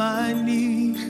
my knees.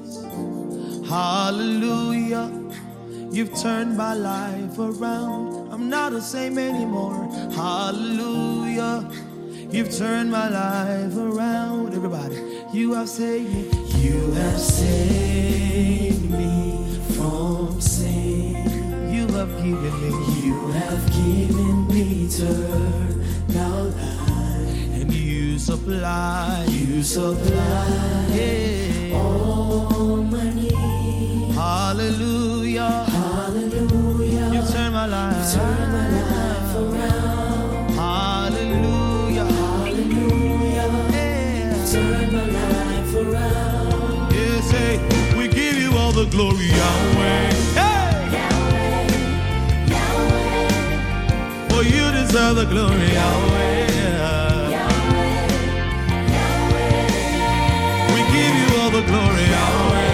Hallelujah, you've turned my life around. I'm not the same anymore. Hallelujah, you've turned my life around. Everybody, you have saved me. You have saved me from sin. You have given me. You have given me eternal life. And you supply. You supply. Yeah. All my needs. Hallelujah. Hallelujah. You turn my life. You turn my life around. Hallelujah. Hallelujah. Yeah. You turn my life around. Yeah, say, we give you all the glory, Yahweh. Hey! Yahweh, Yahweh. For you deserve the glory, Yahweh. Yahweh, Yahweh. We give you all the glory, Yahweh.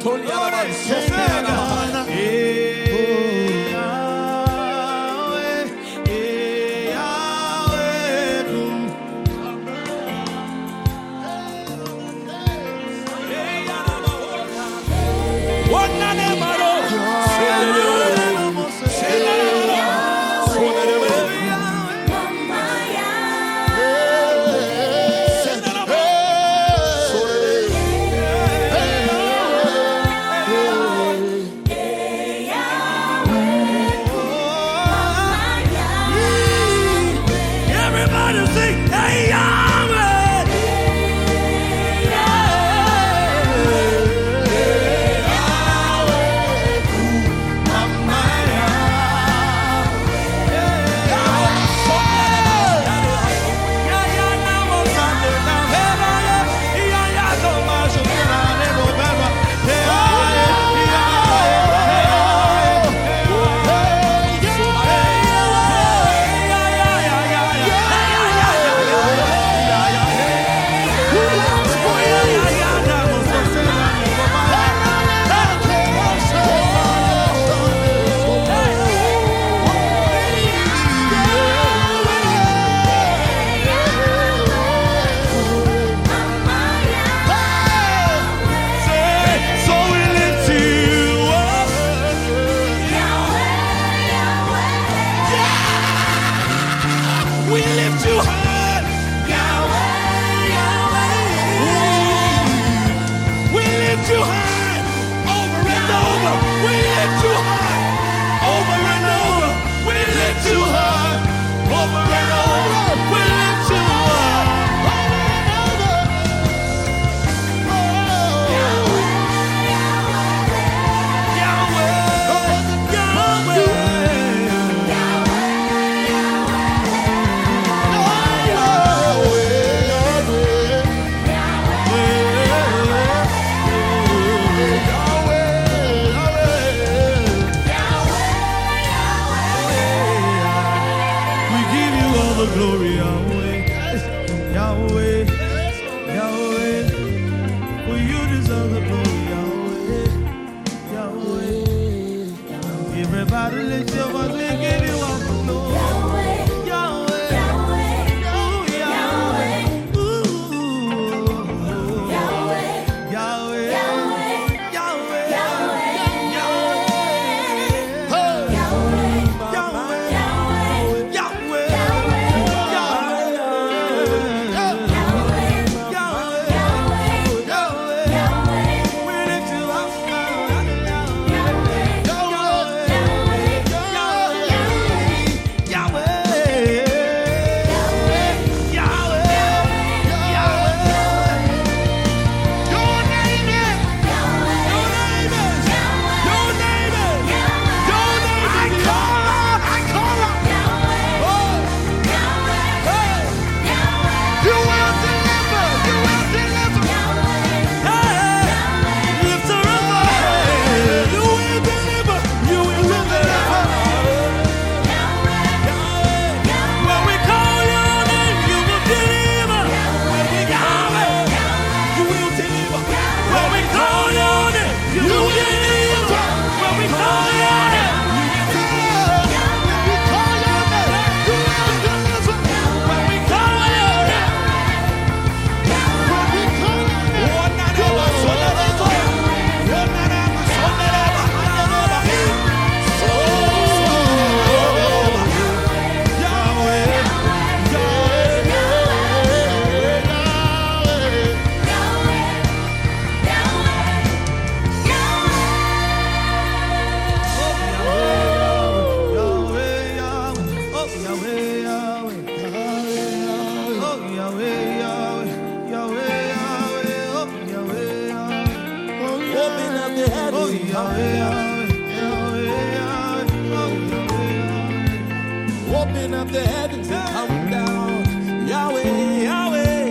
Open up the heavens and come down. Yahweh, Yahweh,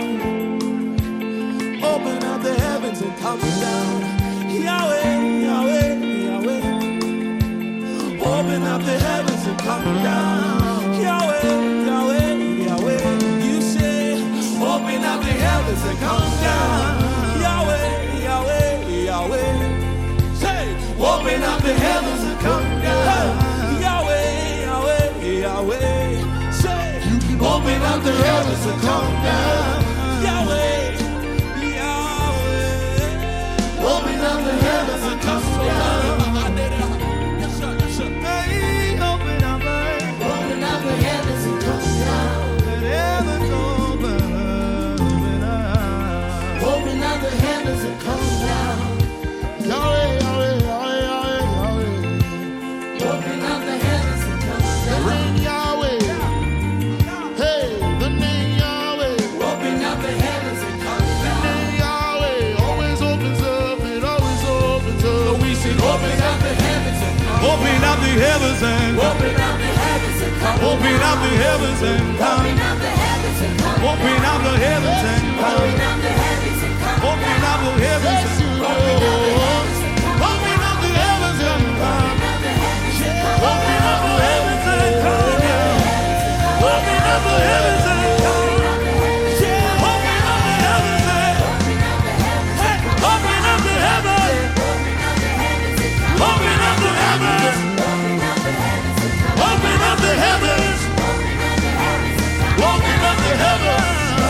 Yahweh. Open up the heavens and come down. Yahweh, Yahweh, Yahweh. Open up the heavens and come down. Yahweh, Yahweh, Yahweh. You say, open up the heavens and come down. Yahweh, Yahweh, Yahweh. Open up the heavens and come down. Yahweh, Yahweh, Yahweh. Say, open up the heavens and come down. Yahweh, Yahweh. Open up the heavens and come down. Hey, open up the heavens and come down. Let heavens open up. Open up the heavens and come down. Yahweh, Yahweh, Yahweh, Yahweh, Yahweh. Open up the heavens and come down. The name Yahweh. Hey, the name Yahweh. Open up the heavens and come down. The name Yahweh always opens up. It always opens up. So we sing, open up the heavens and come down. Open up the heavens and open up the heavens and come. Open up the heavens and come. Open up the heavens and come. Open up the heavens and come. Open up the heavens and come. Open up the heavens and come. Open up the heavens and come. Open up the heavens and come. Open up the heavens and come. Open up the heavens and open up the heavens. Open up the heavens. Open up the heavens. Open up the heavens.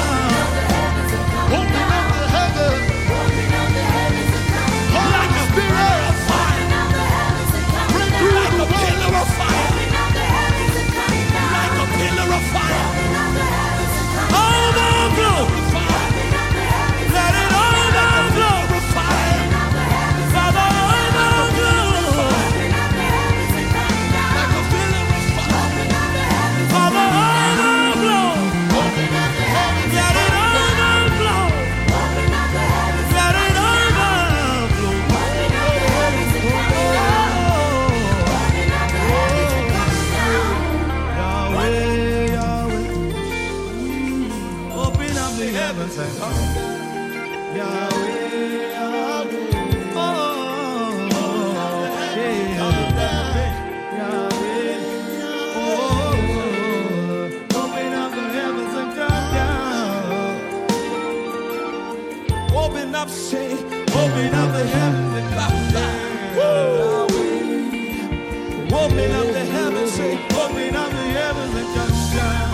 Open up the heavens. Like a pillar of fire. Bring through like a pillar of fire. Like a pillar of fire. Overflow. Let it overflow. Father, overflow. Like a pillar of fire. Father, overflow. Let it overflow. Let it overflow. Yahweh, Yahweh. Open up the heavens and come. Yahweh, Yahweh. Oh, yeah. Yahweh. Oh, open up the heavens and come down. Open up, say, open up the heavens and come down. Open up the heavens, say, open up the heavens and come down.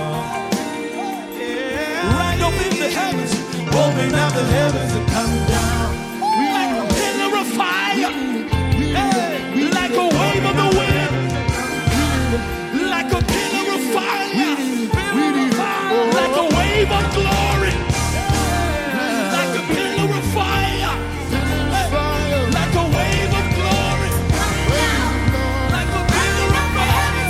Yeah. Right up in the heavens, open up the heavens and come down. Like a pillar of fire, hey, like a wave of the wind, like a pillar of fire, like a wave of glory, like a pillar of fire, like a wave of glory, like a pillar of fire.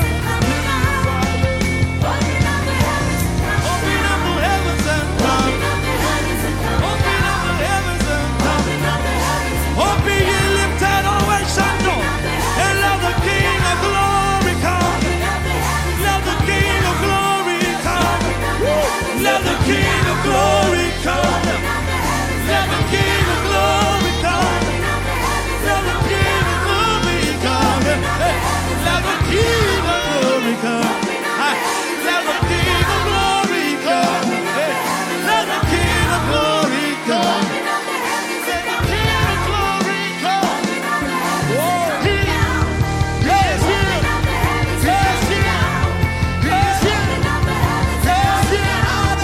Open up the heavens and come. Open up the heavens and come. Open ye lifted always Sando. And let the King of glory come. Let the King of glory come. Let the King of glory come. Let the King of glory come. Let the King of glory come. Let the King of glory come. Let the King of glory come. Let the King of glory come. Let the King of glory come. Oh, He is here. Yes, here. He's here. Yes, here.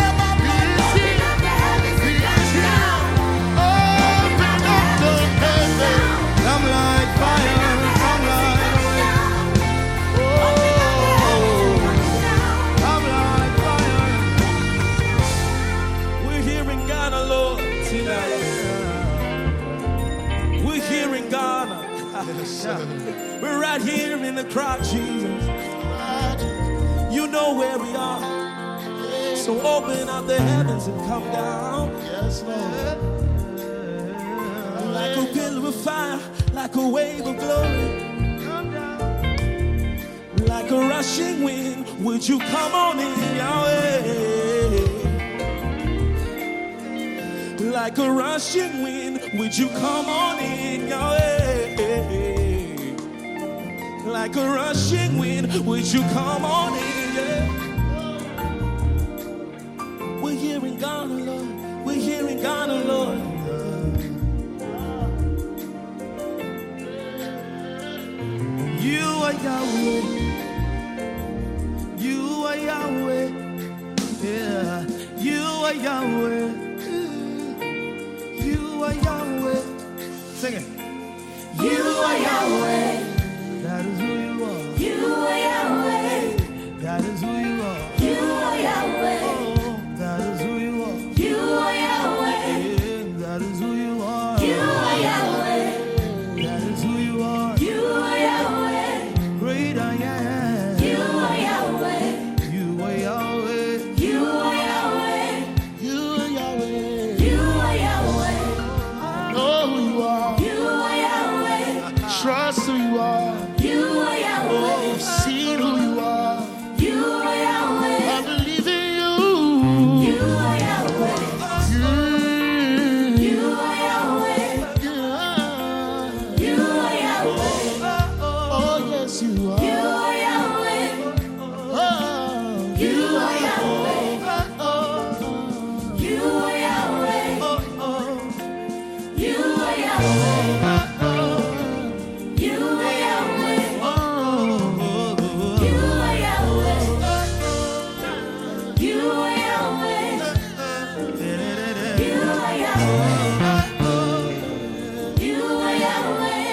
He's here. Open up the heavens. Come like fire. Come like wind. Oh, come like fire. We're here in Ghana, Lord, tonight. We're here in Ghana. We're right here in the crowd, Jesus. You know where we are. So open up the heavens and come down. Yes, Lord. Like a pillar of fire, like a wave of glory. Come down. Like a rushing wind, would you come on in, Yahweh? Like a rushing wind, would you come on in, Yahweh? Like a rushing wind, would you come on in, yeah? We're here in Ghana, Lord. We're here in Ghana, Lord. Yahweh. You are Yahweh. Yeah. You are Yahweh. You are Yahweh. Sing it. You are Yahweh. That is who you are. You are Yahweh. That is who you are. You are Yahweh. Oh, that is who you are. You are Yahweh. Yeah, that is who you are. You are Yahweh. That is who you are. You are Yahweh. Great I am. You are Yahweh. You are Yahweh. You are Yahweh. You are Yahweh. You are Yahweh. Know who you are. You are Yahweh. Trust who you are. You are Yahweh. Oh, see who you are. You are Yahweh. I believe in you. You are Yahweh. You are Yahweh. You are Yahweh. Oh, yes, you are. You are Yahweh. You are Yahweh. You are Yahweh. You are Yahweh. You are Yahweh. You are Yahweh. You are Yahweh. You are Yahweh. You are Yahweh.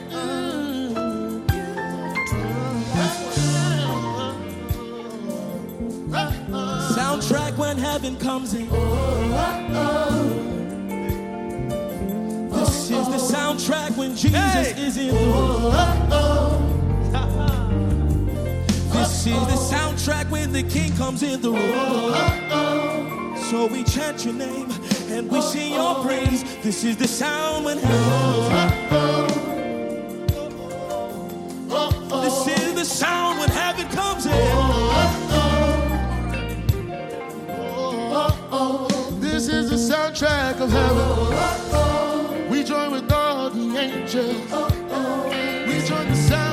Soundtrack when heaven comes in. This is the soundtrack when Jesus is in the room. This is the soundtrack when the King comes in the room. So we chant your name and we sing your praise. This is the sound when heaven comes in. This is the sound when heaven comes in. This is the soundtrack of heaven. We join with all the angels. We join the sound.